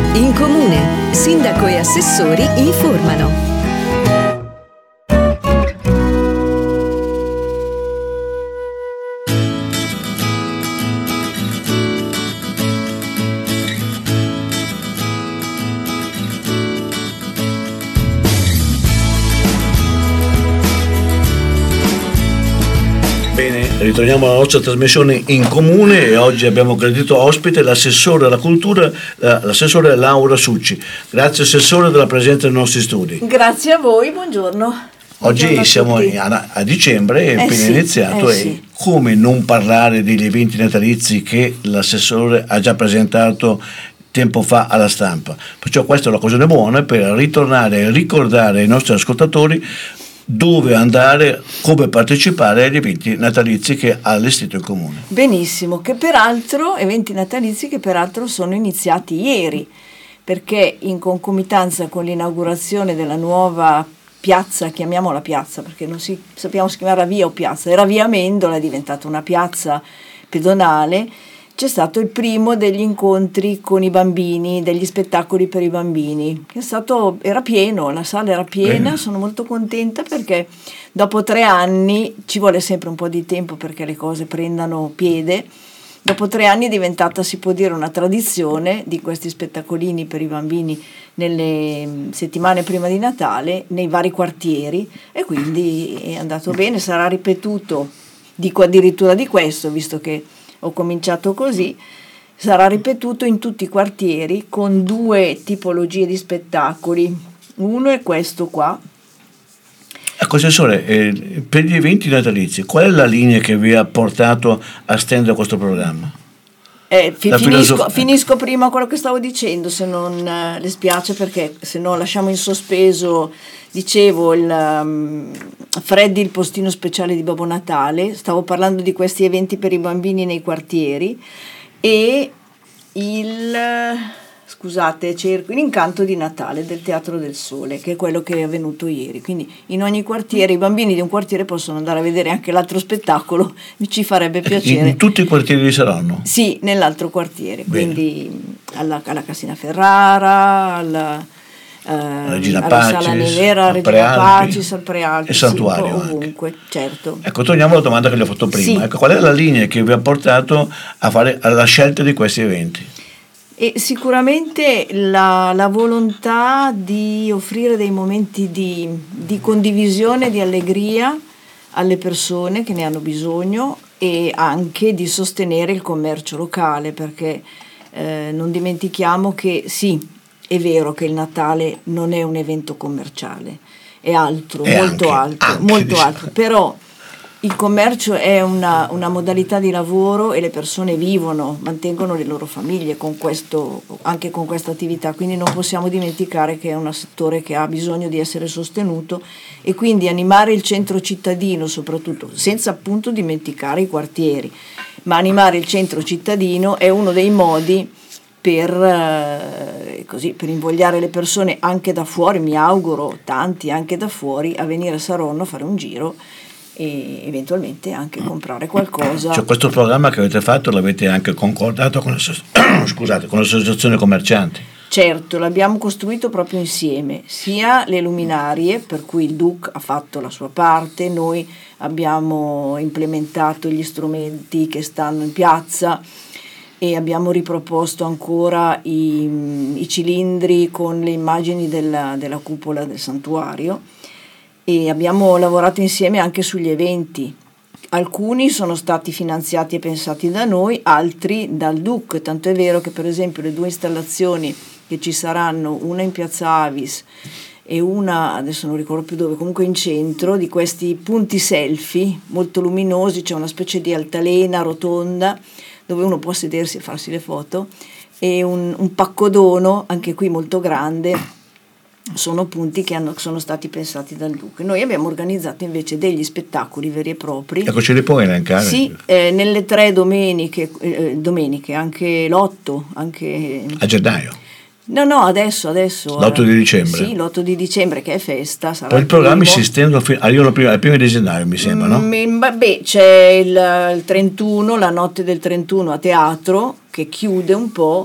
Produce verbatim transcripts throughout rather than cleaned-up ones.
In Comune, sindaco e assessori informano. Ritorniamo alla nostra trasmissione In Comune e oggi abbiamo gradito ospite l'assessore alla cultura, l'assessore Laura Succi. Grazie assessore della presenza nei nostri studi. Grazie a voi, buongiorno. Oggi buongiorno siamo a, a dicembre, è eh appena sì, iniziato eh e sì. Come non parlare degli eventi natalizi che l'assessore ha già presentato tempo fa alla stampa. Perciò questa è l'occasione buona per ritornare e ricordare ai nostri ascoltatori dove andare, come partecipare agli eventi natalizi che ha allestito il Comune. Benissimo, che peraltro, eventi natalizi che peraltro sono iniziati ieri, perché in concomitanza con l'inaugurazione della nuova piazza, chiamiamola piazza, perché non si, sappiamo se chiamarla via o piazza, era via Amendola, è diventata una piazza pedonale. C'è stato il primo degli incontri con i bambini, degli spettacoli per i bambini, che è stato, era pieno, la sala era piena. Bene. Sono molto contenta perché dopo tre anni, ci vuole sempre un po' di tempo perché le cose prendano piede, dopo tre anni è diventata, si può dire, una tradizione di questi spettacolini per i bambini nelle settimane prima di Natale, nei vari quartieri, e quindi è andato bene, sarà ripetuto, dico addirittura di questo, visto che ho cominciato così, sarà ripetuto in tutti i quartieri con due tipologie di spettacoli. Uno è questo qua. Ecco, assessore, eh, per gli eventi natalizi, qual è la linea che vi ha portato a stendere questo programma? Eh, fi- finisco, finisco prima quello che stavo dicendo, se non eh, le spiace, perché se no lasciamo in sospeso. Dicevo, il um, Freddy, il postino speciale di Babbo Natale, stavo parlando di questi eventi per i bambini nei quartieri, e il, scusate, cerco, l'incanto di Natale del Teatro del Sole, che è quello che è avvenuto ieri. Quindi in ogni quartiere, i bambini di un quartiere possono andare a vedere anche l'altro spettacolo, mi ci farebbe piacere. In tutti i quartieri vi saranno? Sì, nell'altro quartiere. Bene. Quindi alla, alla Cassina Ferrara, alla... Uh, Regina alla Pacis, Sala Nevera, Regina Pacis, al Prealpi, e Santuario, sì, ovunque, certo. Ecco, torniamo alla domanda che le ho fatto prima. Sì. Ecco, qual è la linea che vi ha portato a fare alla scelta di questi eventi? E sicuramente la, la volontà di offrire dei momenti di, di condivisione, di allegria alle persone che ne hanno bisogno, e anche di sostenere il commercio locale, perché eh, non dimentichiamo che sì, è vero che il Natale non è un evento commerciale, è altro, e molto anche, altro, anche, molto diciamo. altro, però il commercio è una, una modalità di lavoro e le persone vivono, mantengono le loro famiglie con questo, anche con questa attività, quindi non possiamo dimenticare che è un settore che ha bisogno di essere sostenuto, e quindi animare il centro cittadino soprattutto, senza appunto dimenticare i quartieri, ma animare il centro cittadino è uno dei modi per, eh, così, per invogliare le persone anche da fuori, mi auguro tanti anche da fuori, a venire a Saronno a fare un giro e eventualmente anche comprare qualcosa. Cioè, questo programma che avete fatto l'avete anche concordato con, scusate, con l'associazione commercianti? Certo, l'abbiamo costruito proprio insieme, sia le luminarie, per cui il D U C ha fatto la sua parte, noi abbiamo implementato gli strumenti che stanno in piazza, e abbiamo riproposto ancora i, i cilindri con le immagini della, della cupola del santuario, e abbiamo lavorato insieme anche sugli eventi. Alcuni sono stati finanziati e pensati da noi, altri dal D U C, tanto è vero che per esempio le due installazioni che ci saranno, una in Piazza Avis e una, adesso non ricordo più dove, comunque in centro, di questi punti selfie molto luminosi, c'è una specie di altalena rotonda dove uno può sedersi e farsi le foto, e un, un paccodono, anche qui molto grande, sono punti che hanno, sono stati pensati dal D U C. Noi abbiamo organizzato invece degli spettacoli veri e propri. Ecco, ce li puoi elencare? Sì, eh, nelle tre domeniche, eh, domeniche, anche l'otto, anche... A gennaio? No, no, adesso, adesso. L'otto di dicembre? Sì, l'otto di dicembre, che è festa. Sarà Poi i programmi si stendono fino al primo, primo di gennaio, mi sembra, no? Mm, beh, c'è il, il trentuno, la notte del trentuno a teatro, che chiude un po',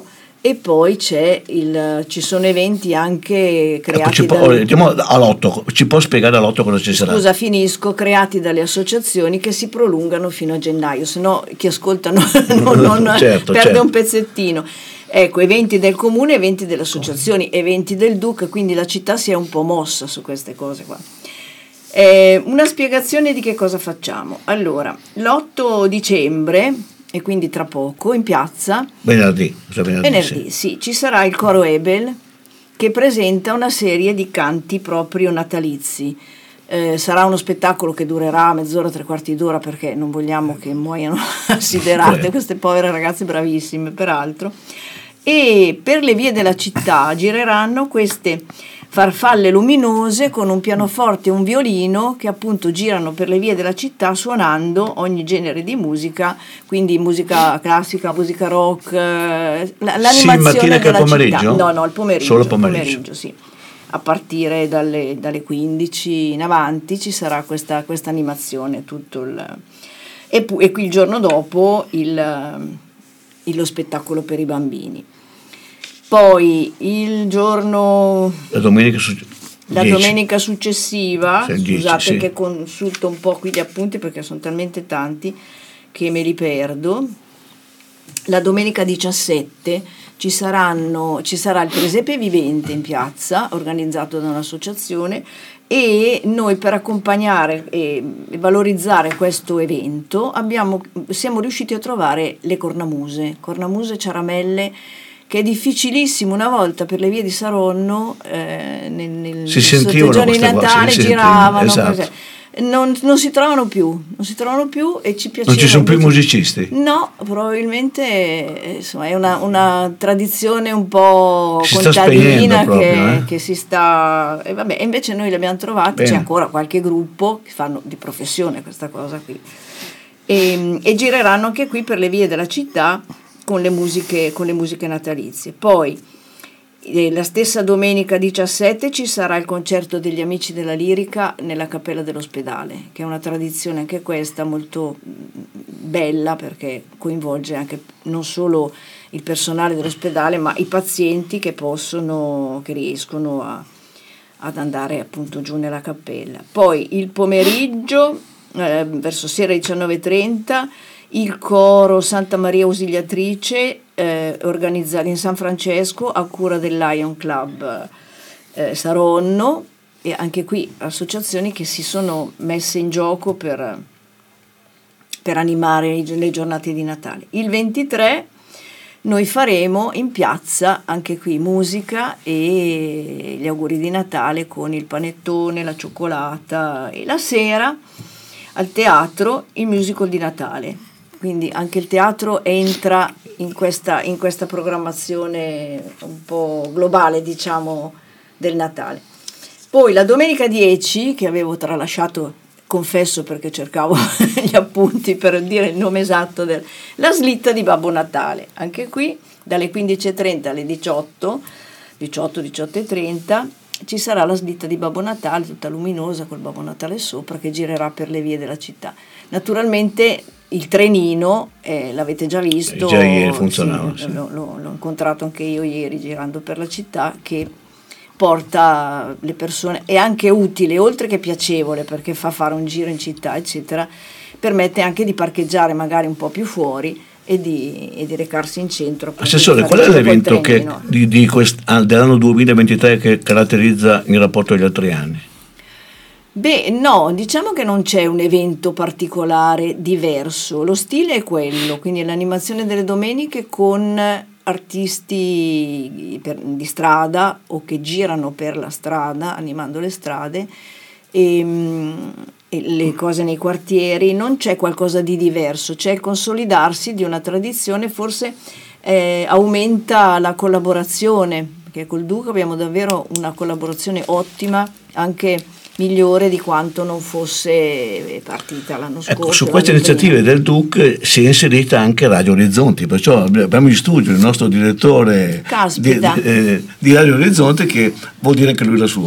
E poi c'è il, ci sono eventi anche creati ecco, ci può, dalle, diciamo, all'otto, ci può spiegare all'otto cosa ci sarà? scusa finisco, creati dalle associazioni che si prolungano fino a gennaio, se no chi ascolta non, non, non certo, perde certo. un pezzettino. Ecco, eventi del comune, eventi delle associazioni, eventi del D U C, quindi la città si è un po' mossa su queste cose qua. Eh, una spiegazione di che cosa facciamo. Allora, l'otto dicembre, e quindi tra poco, in piazza, venerdì, venerdì, venerdì sì. sì, ci sarà il coro Ebel che presenta una serie di canti proprio natalizi. Eh, sarà uno spettacolo che durerà mezz'ora, tre quarti d'ora, perché non vogliamo che muoiano assiderate queste povere ragazze bravissime peraltro. E per le vie della città gireranno queste farfalle luminose con un pianoforte e un violino che appunto girano per le vie della città suonando ogni genere di musica, quindi musica classica, musica rock, l'animazione sì, mattina della che pomeriggio? città. No, no, il pomeriggio. Solo pomeriggio. pomeriggio sì. A partire dalle, dalle quindici in avanti ci sarà questa, questa animazione tutto il, e, pu- e qui il giorno dopo il, il, lo spettacolo per i bambini. Poi il giorno la domenica, su- la domenica successiva, sì, dieci, scusate sì. che consulto un po' qui gli appunti perché sono talmente tanti che me li perdo. La domenica diciassette ci saranno ci sarà il presepe vivente in piazza organizzato da un'associazione, e noi per accompagnare e valorizzare questo evento abbiamo, siamo riusciti a trovare le cornamuse, cornamuse ciaramelle, che è difficilissimo. Una volta per le vie di Saronno eh, nel, nel si sotto i giorni di Natale si giravano, esatto. così. Non, non si trovano più, non si trovano più e ci piaceva. Non ci sono più invece. musicisti? No, probabilmente eh, insomma, è una, una tradizione un po' si contadina proprio, che, eh? che si sta. E vabbè, invece noi li abbiamo trovati, Bene. C'è ancora qualche gruppo che fanno di professione questa cosa qui. E, e gireranno anche qui per le vie della città con le musiche, con le musiche natalizie. Poi la stessa domenica diciassette ci sarà il concerto degli Amici della Lirica nella Cappella dell'Ospedale, che è una tradizione anche questa molto bella, perché coinvolge anche non solo il personale dell'ospedale ma i pazienti che possono, che riescono a, ad andare appunto giù nella cappella. Poi il pomeriggio eh, verso sera diciannove e trenta il coro Santa Maria Ausiliatrice eh, organizzato in San Francesco a cura del Lion Club eh, Saronno, e anche qui associazioni che si sono messe in gioco per, per animare le giornate di Natale. Il ventitré noi faremo in piazza anche qui musica e gli auguri di Natale con il panettone, la cioccolata, e la sera al teatro il musical di Natale. Quindi anche il teatro entra in questa, in questa programmazione un po' globale, diciamo, del Natale. Poi la domenica dieci, che avevo tralasciato, confesso perché cercavo gli appunti per dire il nome esatto, del, la slitta di Babbo Natale. Anche qui dalle quindici e trenta alle diciotto, diciotto, diciotto e trenta, ci sarà la slitta di Babbo Natale, tutta luminosa col Babbo Natale sopra, che girerà per le vie della città. Naturalmente il trenino, eh, l'avete già visto, già ieri funzionava, sì, sì. L'ho, l'ho, l'ho incontrato anche io ieri girando per la città, che porta le persone, è anche utile, oltre che piacevole, perché fa fare un giro in città, eccetera, permette anche di parcheggiare magari un po' più fuori e di, e di recarsi in centro. Assessore, qual è l'evento che, di, di quest, dell'anno duemilaventitré che caratterizza in rapporto agli altri anni? Beh, no, diciamo che non c'è un evento particolare diverso, lo stile è quello, quindi l'animazione delle domeniche con artisti per, di strada o che girano per la strada, animando le strade, e, e le cose nei quartieri. Non c'è qualcosa di diverso, c'è il consolidarsi di una tradizione, forse eh, aumenta la collaborazione, perché col Duca abbiamo davvero una collaborazione ottima, anche migliore di quanto non fosse partita l'anno scorso. Ecco, su queste iniziative del D U C si è inserita anche Radio Orizzonti, perciò abbiamo in studio il nostro direttore di, eh, di Radio Orizzonti, che vuol dire anche lui la sua.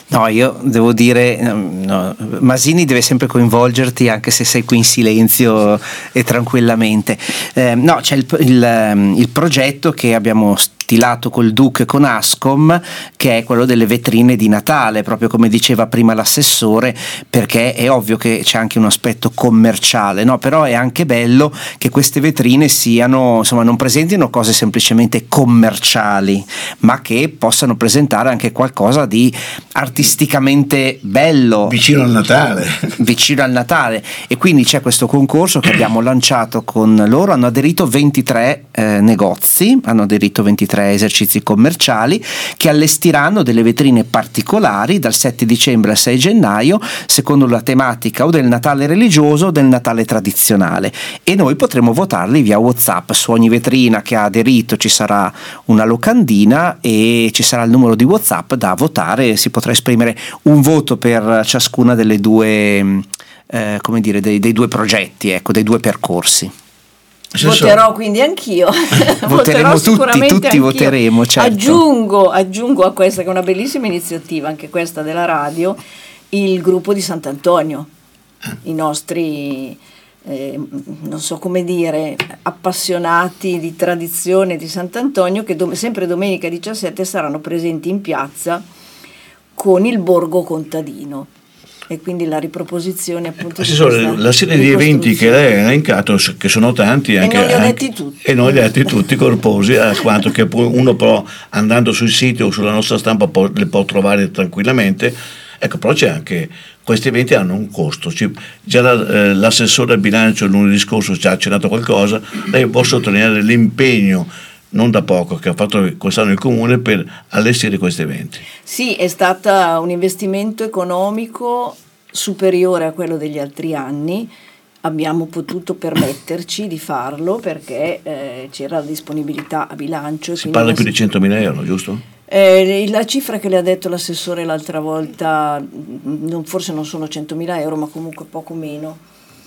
No, io devo dire, no, Masini deve sempre coinvolgerti anche se sei qui in silenzio e tranquillamente. Eh, no, c'è il, il, il progetto che abbiamo stilato col Duc e con Ascom, che è quello delle vetrine di Natale, proprio come diceva prima l'assessore, perché è ovvio che c'è anche un aspetto commerciale, no? Però è anche bello che queste vetrine siano, insomma, non presentino cose semplicemente commerciali, ma che possano presentare anche qualcosa di artisticamente bello, vicino al Natale vicino al Natale. E quindi c'è questo concorso che abbiamo lanciato con loro. Hanno aderito ventitré eh, negozi, hanno aderito ventitré esercizi commerciali che allestiranno delle vetrine particolari dal sette dicembre al sei gennaio secondo la tematica o del Natale religioso o del Natale tradizionale, e noi potremo votarli via WhatsApp. Su ogni vetrina che ha aderito ci sarà una locandina e ci sarà il numero di WhatsApp da votare. Si potrà esprimere un voto per ciascuna delle due eh, come dire dei, dei due progetti, ecco, dei due percorsi. Voterò quindi anch'io. Voteremo Voterò tutti, tutti anch'io. voteremo, certo. Aggiungo, aggiungo a questa, che è una bellissima iniziativa, anche questa della radio, il gruppo di Sant'Antonio, i nostri, eh, non so come dire, appassionati di tradizione di Sant'Antonio, che do- sempre domenica diciassette saranno presenti in piazza con il borgo contadino. E quindi la riproposizione appunto Assessore, di la serie di eventi che lei ha elencato, che sono tanti, anche, e non li ho anche, detti tutti, e non li ha detti tutti corposi, a quanto che uno può, andando sul sito o sulla nostra stampa, può, le può trovare tranquillamente. Ecco, però c'è anche, questi eventi hanno un costo. Ci, già la, eh, l'assessore al bilancio lunedì scorso ci ha accennato qualcosa. Lei può sottolineare l'impegno non da poco che ha fatto quest'anno il comune per allestire questi eventi? Sì, è stato un investimento economico superiore a quello degli altri anni. Abbiamo potuto permetterci di farlo perché eh, c'era la disponibilità a bilancio. Si parla più di centomila euro, giusto? Eh, la cifra che le ha detto l'assessore l'altra volta, non, forse non sono centomila euro, ma comunque poco meno,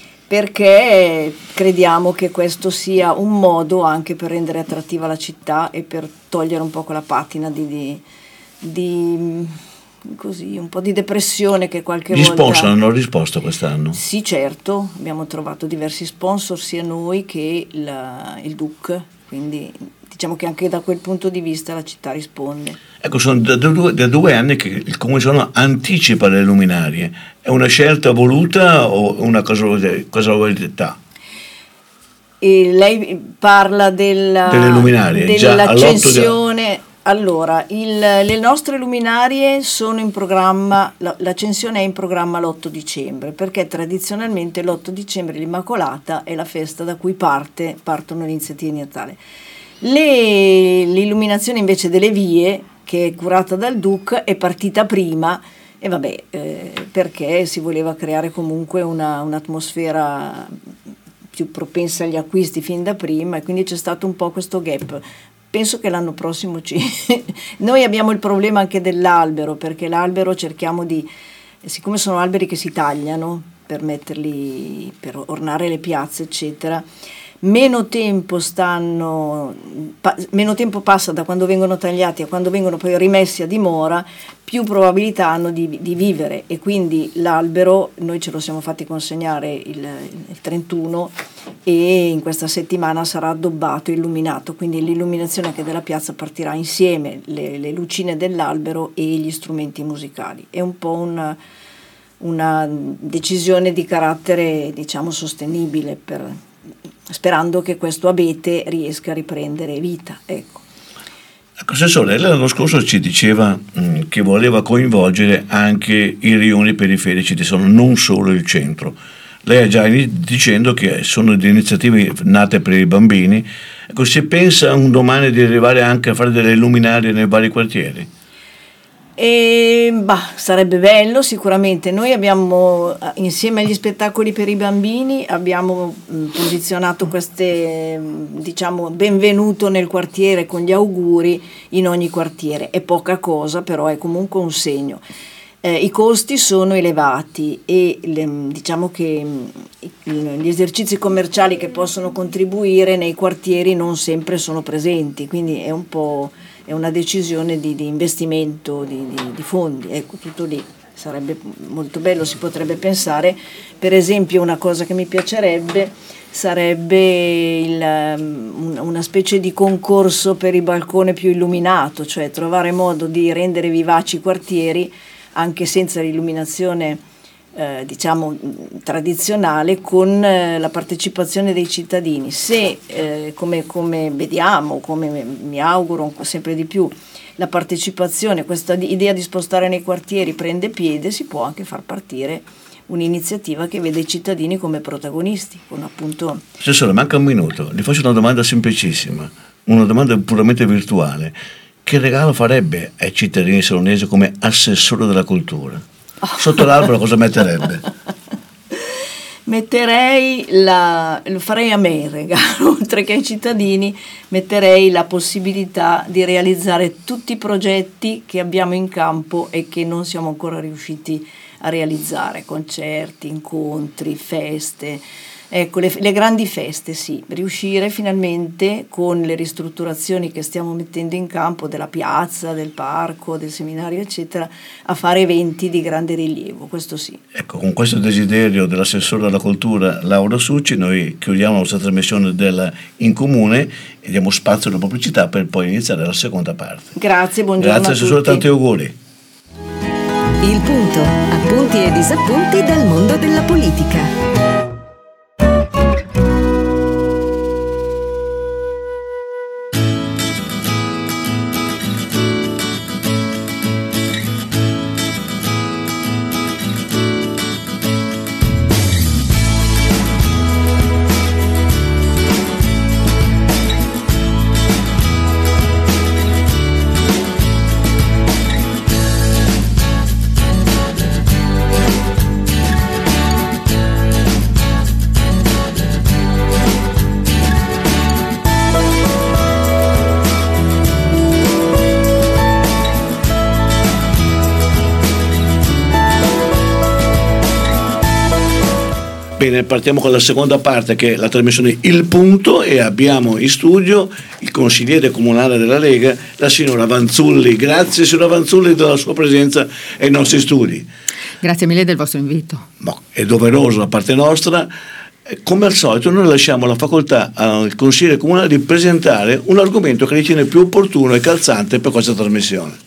perché crediamo che questo sia un modo anche per rendere attrattiva la città e per togliere un po' quella patina di, di, di così, un po' di depressione che qualche Gli volta... Gli sponsor hanno risposto quest'anno? Sì, certo, abbiamo trovato diversi sponsor, sia noi che la, il Duc, quindi diciamo che anche da quel punto di vista la città risponde. Ecco, sono da due, da due anni che il Comune Solano anticipa le luminarie. È una scelta voluta o una casualità? E lei parla della, delle luminarie, dell'accensione. Allora, il, le nostre luminarie sono in programma, la, l'accensione è in programma l'otto dicembre, perché tradizionalmente l'otto dicembre l'Immacolata è la festa da cui parte, partono le iniziative di Natale. Le, l'illuminazione invece delle vie, che è curata dal Duc, è partita prima e vabbè, eh, perché si voleva creare comunque una, un'atmosfera più propensa agli acquisti fin da prima, e quindi c'è stato un po' questo gap. Penso che l'anno prossimo ci... Noi abbiamo il problema anche dell'albero, perché l'albero cerchiamo di... Siccome sono alberi che si tagliano per metterli, per ornare le piazze, eccetera, meno tempo stanno, pa, meno tempo passa da quando vengono tagliati a quando vengono poi rimessi a dimora, più probabilità hanno di, di vivere, e quindi l'albero noi ce lo siamo fatti consegnare il, il trentuno e in questa settimana sarà addobbato, illuminato, quindi l'illuminazione anche della piazza partirà insieme, le, le lucine dell'albero e gli strumenti musicali. È un po' una, una decisione di carattere, diciamo, sostenibile, per sperando che questo abete riesca a riprendere vita, ecco. Ecco, Assessore, lei l'anno scorso ci diceva mh, che voleva coinvolgere anche i rioni periferici di Solano, non solo il centro. Lei ha già dicendo che sono delle iniziative nate per i bambini. Ecco, si pensa un domani di arrivare anche a fare delle luminarie nei vari quartieri? E, bah, sarebbe bello sicuramente. Noi abbiamo, insieme agli spettacoli per i bambini, abbiamo mh, posizionato queste, mh, diciamo, benvenuto nel quartiere con gli auguri in ogni quartiere. È poca cosa, però è comunque un segno. Eh, i costi sono elevati e le, diciamo che mh, gli esercizi commerciali che possono contribuire nei quartieri non sempre sono presenti, quindi è un po' è una decisione di, di investimento di, di, di fondi, ecco, tutto lì. Sarebbe molto bello, si potrebbe pensare, per esempio una cosa che mi piacerebbe sarebbe il, una specie di concorso per il balcone più illuminato, cioè trovare modo di rendere vivaci i quartieri anche senza l'illuminazione eh, diciamo tradizionale, con eh, la partecipazione dei cittadini. Se eh, come, come vediamo, come mi auguro sempre di più, la partecipazione, questa idea di spostare nei quartieri prende piede, si può anche far partire un'iniziativa che vede i cittadini come protagonisti, con appunto... Assessore, manca un minuto, le faccio una domanda semplicissima, una domanda puramente virtuale. Che regalo farebbe ai cittadini salonesi come assessore della cultura? Sotto l'albero cosa metterebbe? Metterei la, lo farei a me il regalo, oltre che ai cittadini, metterei la possibilità di realizzare tutti i progetti che abbiamo in campo e che non siamo ancora riusciti a realizzare, concerti, incontri, feste, ecco, le, le grandi feste, sì, riuscire finalmente con le ristrutturazioni che stiamo mettendo in campo della piazza, del parco, del seminario, eccetera, a fare eventi di grande rilievo, questo sì. Ecco, con questo desiderio dell'assessore alla cultura Laura Succi, noi chiudiamo la nostra trasmissione del In Comune e diamo spazio alla pubblicità per poi iniziare la seconda parte. Grazie, buongiorno. Grazie assessore, tanti auguri. Il punto, appunti e disappunti dal mondo della politica. Bene, partiamo con la seconda parte, che è la trasmissione Il Punto, e abbiamo in studio il consigliere comunale della Lega, la signora Vanzulli. Grazie signora Vanzulli della sua presenza ai nostri studi. Grazie mille del vostro invito. No, è doveroso da parte nostra. Come al solito noi lasciamo la facoltà al consigliere comunale di presentare un argomento che ritiene più opportuno e calzante per questa trasmissione.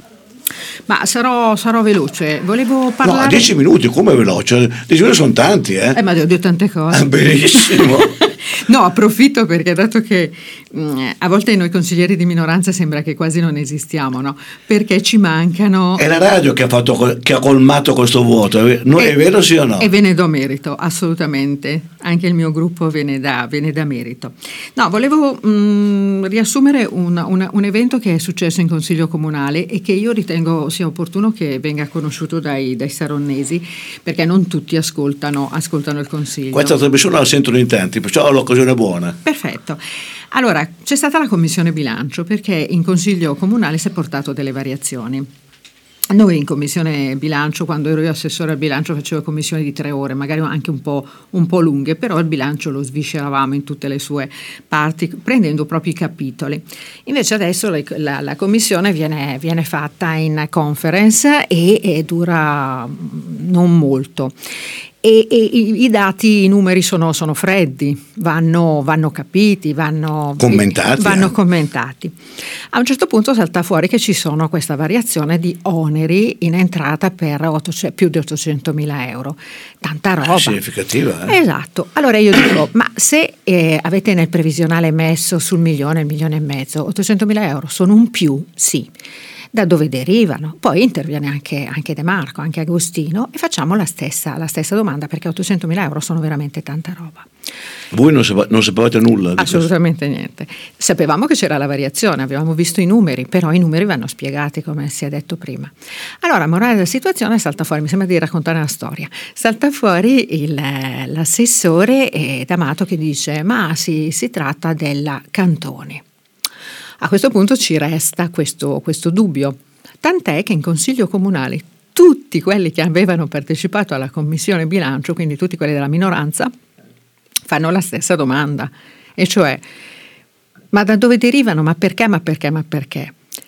Ma sarò, sarò veloce, volevo parlare... No, a dieci minuti, come veloce? dieci minuti sono tanti, eh? Eh, ma ho detto tante cose. Benissimo. No, approfitto perché dato che mh, a volte noi consiglieri di minoranza sembra che quasi non esistiamo, no? Perché ci mancano... È la radio che ha, fatto, che ha colmato questo vuoto, no, è, è vero sì o no? E ve ne do merito, assolutamente. Anche il mio gruppo ve ne dà, ve ne dà merito. No, volevo mh, riassumere un, un, un evento che è successo in Consiglio Comunale e che io ritengo sia opportuno che venga conosciuto dai, dai saronnesi, perché non tutti ascoltano, ascoltano il Consiglio. Questa trasmissione la sentono in tanti, perciò l'occasione è buona. Perfetto. Allora, c'è stata la Commissione Bilancio, perché in Consiglio Comunale si è portato delle variazioni. Noi in Commissione Bilancio, quando ero io assessore al bilancio, facevo commissioni di tre ore, magari anche un po', un po' lunghe, però il bilancio lo svisceravamo in tutte le sue parti, prendendo proprio i capitoli. Invece adesso la, la, la commissione viene, viene fatta in conference e, e dura non molto. E, e i, i dati, i numeri sono, sono freddi, vanno, vanno capiti, vanno commentati. Vanno eh. commentati. A un certo punto salta fuori che ci sono questa variazione di oneri in entrata per otto, cioè più di ottocentomila euro. Tanta roba. Ah, significativa. Eh? Esatto. Allora io dico, ma se eh, avete nel previsionale messo sul milione, il milione e mezzo, ottocentomila euro sono un più? Sì. Da dove derivano? Poi interviene anche, anche De Marco, anche Agostino, e facciamo la stessa, la stessa domanda, perché ottocentomila euro sono veramente tanta roba. Voi non, sap- non sapevate nulla? Di Assolutamente questo? Niente. Sapevamo che c'era la variazione, avevamo visto i numeri, però i numeri vanno spiegati, come si è detto prima. Allora, morale della situazione, salta fuori, mi sembra di raccontare una storia, salta fuori il, l'assessore eh, D'Amato che dice, ma si, si tratta della Cantoni. A questo punto ci resta questo, questo dubbio, tant'è che in Consiglio Comunale tutti quelli che avevano partecipato alla Commissione Bilancio, quindi tutti quelli della minoranza, fanno la stessa domanda, e cioè, ma da dove derivano? Ma perché, ma perché, ma perché?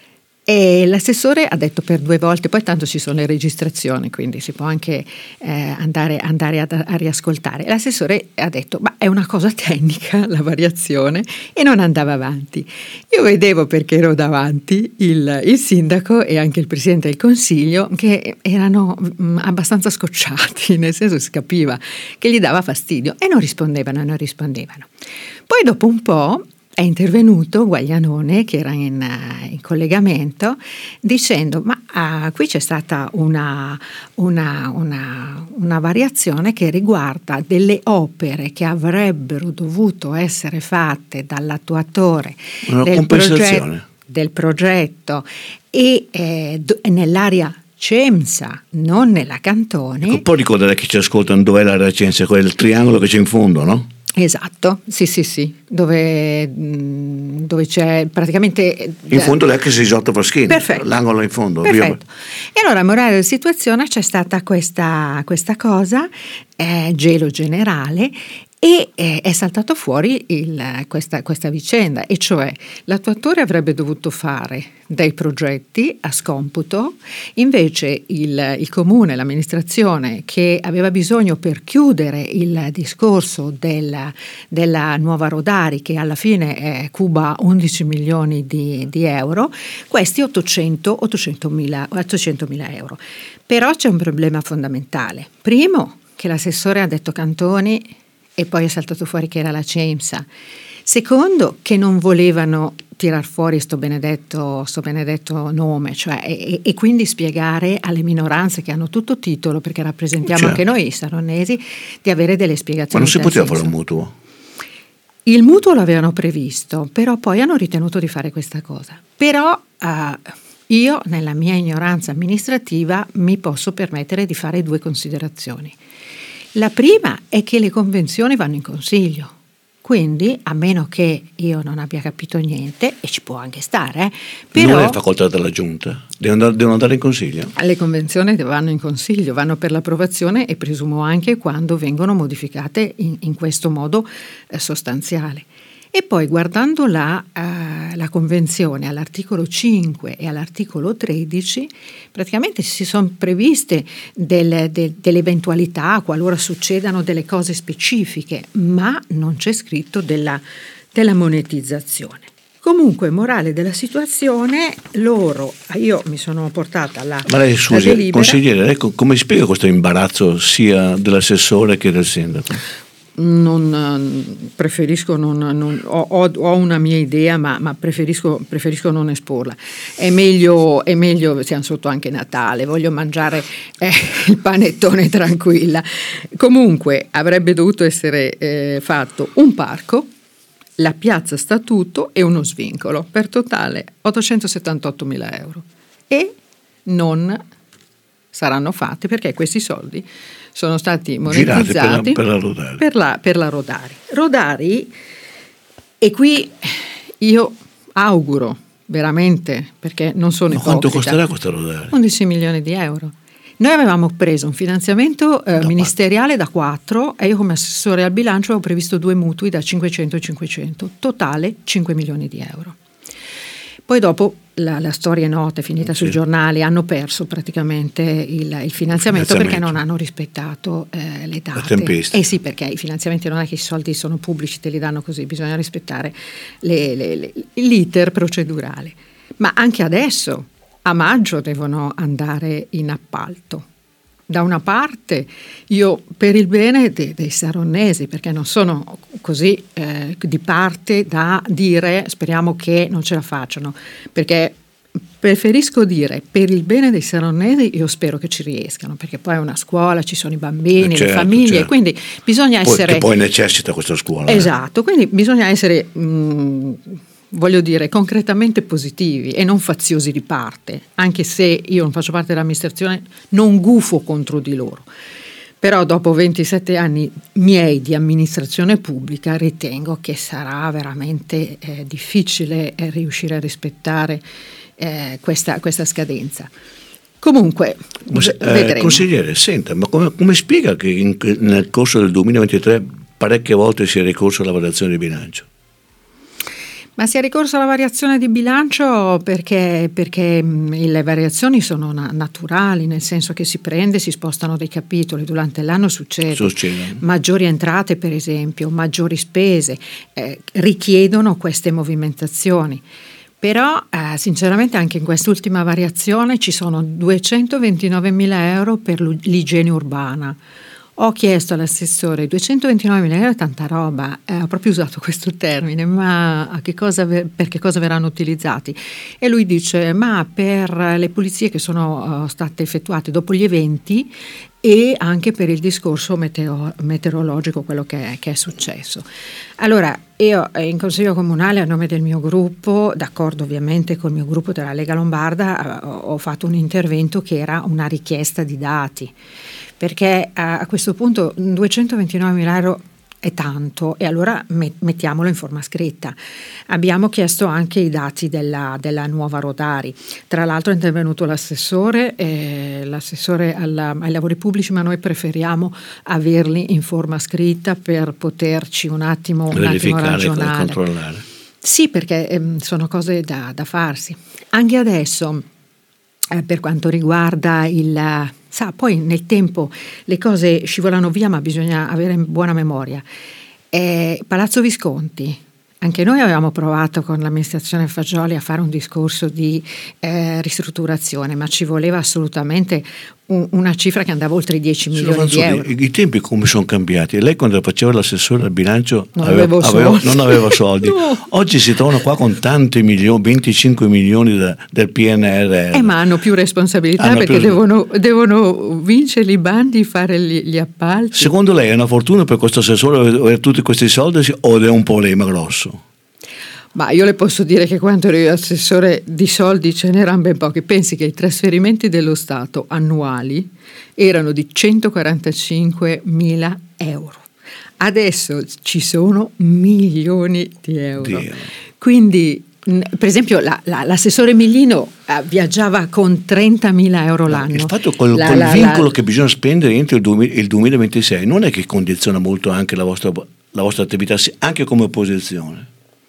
E l'assessore ha detto per due volte, poi tanto ci sono le registrazioni, quindi si può anche eh, andare, andare a, a riascoltare. L'assessore ha detto ma è una cosa tecnica la variazione, e non andava avanti. Io vedevo, perché ero davanti, il, il sindaco e anche il presidente del consiglio che erano mh, abbastanza scocciati, nel senso si capiva che gli dava fastidio e non rispondevano, non rispondevano. Poi dopo un po' è intervenuto Guaglianone, che era in, in collegamento, dicendo ma ah, qui c'è stata una, una, una, una variazione che riguarda delle opere che avrebbero dovuto essere fatte dall'attuatore del progetto, del progetto e eh, do, nell'area Cemsa, non nella Cantoni. Ecco, può ricordare chi ci ascoltano dov'è l'area Cemsa, quel triangolo che c'è in fondo, no? Esatto, sì sì sì, dove, dove c'è praticamente... In fondo l'ex Isotta Fraschini, perfetto, l'angolo in fondo. Perfetto. E allora, morale della situazione, c'è stata questa, questa cosa, eh, gelo generale, e eh, è saltato fuori il, questa, questa vicenda, e cioè l'attuatore avrebbe dovuto fare dei progetti a scomputo, invece il, il comune, l'amministrazione, che aveva bisogno per chiudere il discorso della, della nuova Rodari, che alla fine eh, cuba undici milioni di, di euro, questi ottocento mila euro. Però c'è un problema fondamentale. Primo, che l'assessore ha detto Cantoni e poi è saltato fuori che era la Cemsa. Secondo, che non volevano tirar fuori sto benedetto, sto benedetto nome, cioè, e, e quindi spiegare alle minoranze che hanno tutto titolo, perché rappresentiamo certo. anche noi i saronnesi, di avere delle spiegazioni. Ma non si poteva fare un mutuo? Il mutuo l'avevano previsto, però poi hanno ritenuto di fare questa cosa. Però uh, io, nella mia ignoranza amministrativa, mi posso permettere di fare due considerazioni. La prima è che le convenzioni vanno in consiglio, quindi a meno che io non abbia capito niente, e ci può anche stare, eh, però non è facoltà della giunta, devono andare, devono andare in consiglio. Le convenzioni vanno in consiglio, vanno per l'approvazione, e presumo anche quando vengono modificate in, in questo modo eh, sostanziale. E poi, guardando la, uh, la convenzione all'articolo cinque e all'articolo tredici, praticamente si sono previste del, del, delle eventualità qualora succedano delle cose specifiche, ma non c'è scritto della, della monetizzazione. Comunque, morale della situazione, loro, io mi sono portata la Ma lei, scusi, consigliere, ecco, come spiega questo imbarazzo sia dell'assessore che del sindaco? Non preferisco non, non ho, ho una mia idea, ma, ma preferisco, preferisco non esporla. È meglio, è meglio, siamo sotto anche Natale, voglio mangiare eh, il panettone tranquilla. Comunque avrebbe dovuto essere eh, fatto un parco, la piazza Statuto e uno svincolo, per totale ottocentosettantottomila euro, e non saranno fatti perché questi soldi sono stati monetizzati per la, per la Rodari. Per la, per la Rodari. Rodari, e qui io auguro veramente, perché non sono ipocrita. Quanto costerà questa Rodari? undici milioni di euro. Noi avevamo preso un finanziamento eh, da ministeriale da quattro, e io come assessore al bilancio avevo previsto due mutui da cinquecento e cinquecento, totale cinque milioni di euro. Poi dopo la, la storia è nota, è finita sì. sui giornali, hanno perso praticamente il, il finanziamento, finanziamento perché non hanno rispettato eh, le date. Eh sì, perché i finanziamenti non è che i soldi sono pubblici, te li danno così, bisogna rispettare le, le, le, l'iter procedurale. Ma anche adesso, a maggio, devono andare in appalto. Da una parte io, per il bene dei, dei saronnesi, perché non sono così eh, di parte da dire speriamo che non ce la facciano, perché preferisco dire per il bene dei saronnesi io spero che ci riescano, perché poi è una scuola, ci sono i bambini, certo, le famiglie, certo. Quindi bisogna essere... Che poi necessita questa scuola. Esatto, eh. Quindi bisogna essere... Mh, voglio dire, concretamente positivi e non faziosi di parte, anche se io non faccio parte dell'amministrazione, non gufo contro di loro. Però dopo ventisette anni miei di amministrazione pubblica ritengo che sarà veramente eh, difficile eh, riuscire a rispettare eh, questa, questa scadenza. Comunque, v- eh, vedremo. Consigliere, senta, ma come, come spiega che in, nel corso del duemilaventitré parecchie volte si è ricorso alla variazione di bilancio? Ma si è ricorso alla variazione di bilancio perché, perché mh, le variazioni sono na- naturali, nel senso che si prende, si spostano dei capitoli, durante l'anno succede. Succede. Maggiori entrate per esempio, maggiori spese, eh, richiedono queste movimentazioni. Però eh, sinceramente anche in quest'ultima variazione ci sono duecentoventinovemila euro per l'igiene urbana. Ho chiesto all'assessore duecentoventinovemila euro è tanta roba, eh, ho proprio usato questo termine, ma a che cosa, per che cosa verranno utilizzati? E lui dice ma per le pulizie che sono uh, state effettuate dopo gli eventi e anche per il discorso meteo- meteorologico, quello che è, che è successo. Allora io in Consiglio Comunale a nome del mio gruppo, d'accordo ovviamente col mio gruppo della Lega Lombarda, uh, ho fatto un intervento che era una richiesta di dati. Perché a questo punto duecentoventinovemila euro è tanto e allora mettiamolo in forma scritta. Abbiamo chiesto anche i dati della, della nuova Rodari. Tra l'altro è intervenuto l'assessore, eh, l'assessore alla, ai lavori pubblici, ma noi preferiamo averli in forma scritta per poterci un attimo, un attimo ragionare. E controllare. Sì, perché ehm, sono cose da, da farsi. Anche adesso, eh, per quanto riguarda il... Sa, poi nel tempo le cose scivolano via, ma bisogna avere buona memoria. Eh, Palazzo Visconti, anche noi avevamo provato con l'amministrazione Fagioli a fare un discorso di eh, ristrutturazione, ma ci voleva assolutamente un, una cifra che andava oltre i dieci milioni di euro. I, I tempi come sono cambiati? Lei quando faceva l'assessore al bilancio non aveva, aveva, non aveva soldi. No. Oggi si trovano qua con tanti milioni, venticinque milioni da, del P N R R. Eh, ma hanno più responsabilità hanno perché più... Devono, devono vincere i bandi, fare gli, gli appalti. Secondo lei è una fortuna per questo assessore avere tutti questi soldi o è un problema grosso? Ma io le posso dire che quando ero io assessore di soldi ce n'erano ben pochi. Pensi che i trasferimenti dello Stato annuali erano di centoquarantacinquemila euro. Adesso ci sono milioni di euro. Dio. Quindi, per esempio, la, la, l'assessore Miglino eh, viaggiava con trentamila euro l'anno. Il fatto col, la, col la, vincolo la, che bisogna spendere entro il, duemila, il duemilaventisei non è che condiziona molto anche la vostra, la vostra attività, anche come opposizione?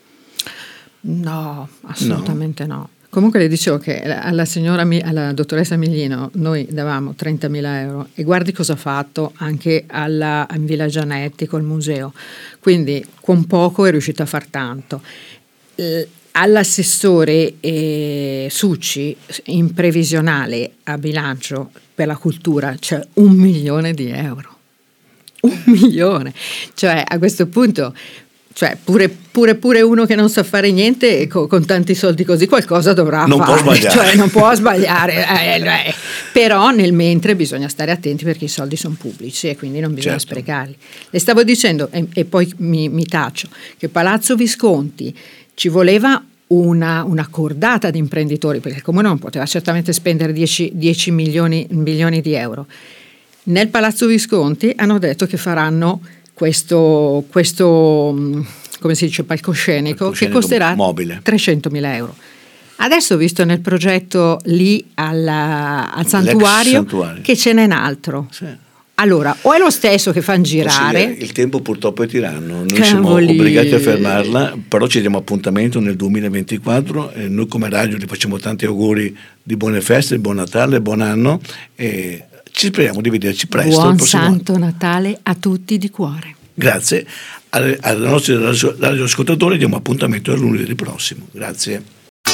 No, assolutamente no. no. Comunque le dicevo che alla signora, alla dottoressa Miglino noi davamo trentamila euro e guardi cosa ha fatto anche alla in Villa Gianetti col museo. Quindi con poco è riuscito a far tanto. Eh, all'assessore eh, Succi in previsionale a bilancio per la cultura c'è un milione di euro. Un milione. Cioè a questo punto... Cioè pure, pure, pure uno che non sa fare niente con, con tanti soldi così qualcosa dovrà non fare, può sbagliare. Cioè non può sbagliare, eh, eh. Però nel mentre bisogna stare attenti perché i soldi sono pubblici e quindi non bisogna certo. sprecarli. Le stavo dicendo, e, e poi mi, mi taccio, che Palazzo Visconti ci voleva una, una cordata di imprenditori, perché il comune non poteva certamente spendere dieci milioni, milioni di euro. Nel Palazzo Visconti hanno detto che faranno questo, questo come si dice, palcoscenico, palcoscenico che costerà mobile. trecentomila euro. Adesso ho visto nel progetto lì alla, al santuario, santuario che ce n'è un altro. Sì. Allora, o è lo stesso che fanno girare. Sì, il tempo purtroppo è tiranno, noi siamo obbligati a fermarla, però ci diamo appuntamento nel duemilaventiquattro e noi come radio gli facciamo tanti auguri di buone feste, buon Natale, buon anno e ci speriamo di vederci presto. Buon Santo Natale a tutti di cuore. Grazie. Ai nostri radioascoltatori diamo appuntamento al lunedì prossimo. Grazie.